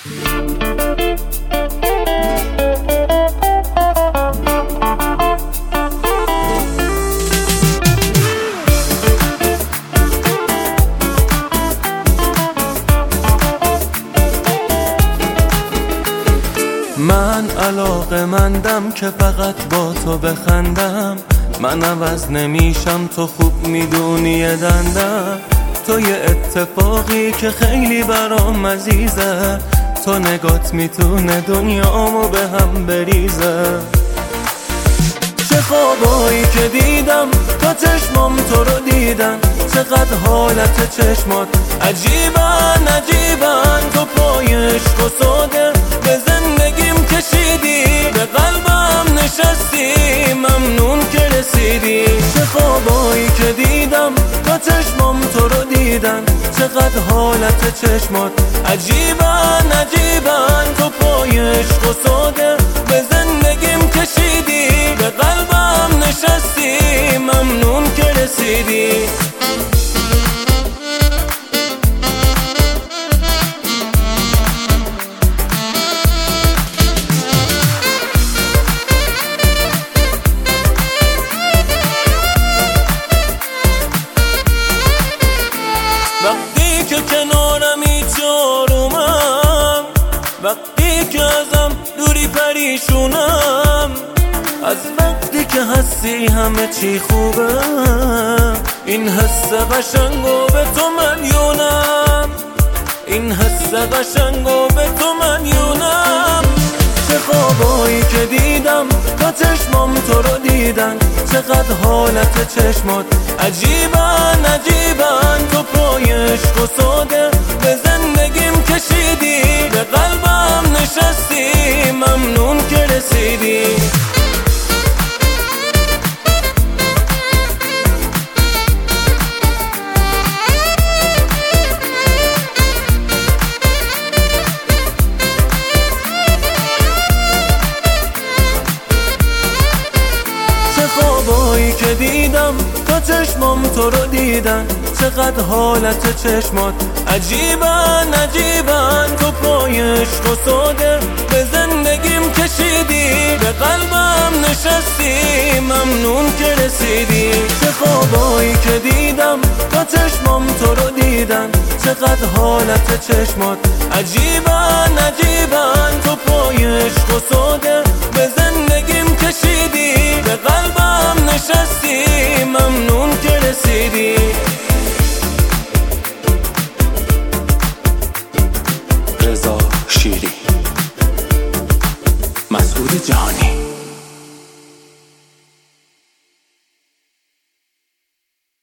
من علاقه‌مندم که فقط با تو بخندم، من عوض نمیشم، تو خوب میدونی دندم. تو یه اتفاقی که خیلی برام عزیزه، تو نگات میتونه دنیامو به هم بریزه. چه خوابایی که دیدم تا چشمام تو رو دیدن، چقدر حالت چشمات عجیبن عجیبن. تو پای عشق و ساده به زندگیم کشیدی، به قلبم نشستی، ممنون که رسیدی. چه خوابایی که دیدم تا چشمام تو رو دیدن، چقدر حالت چشمات عجیبن عجیبن. تو پای عشق و ساده به زندگیم کشیدی، به قلبم نشستی، ممنون که رسیدی. وقتی که کنارمی چارومم، وقتی که ازم دوری پریشونم، از وقتی که هستی همه چی خوبه. این حس قشنگو به تو مدیونم، این حس قشنگو به تو مدیونم. چه خوابایی که دیدم تا چشمام تو رو دیدن، چقدر حالت چشمات عجیبن عجیبن. تو پای عشق و ساده به زندگیم کشیدی، به قلبم نشستی، ممنون که رسیدی. خوابایی که دیدم تا چشمام تو رو دیدن، چقدر حالت چشمات عجیبن عجیبن. تو پای عشق و ساده به زندگیم کشیدی، به قلبم نشستی، ممنون که رسیدی. چه خوابایی که دیدم تا چشمام تو رو دیدن، چقدر حالت چشمات عجیبن عجیبن. تو پای عشق و ساده به زندگیم کشیدی، به قلبم نشستی، ممنون که رسیدی. رضا شیری، مسعود جهانی.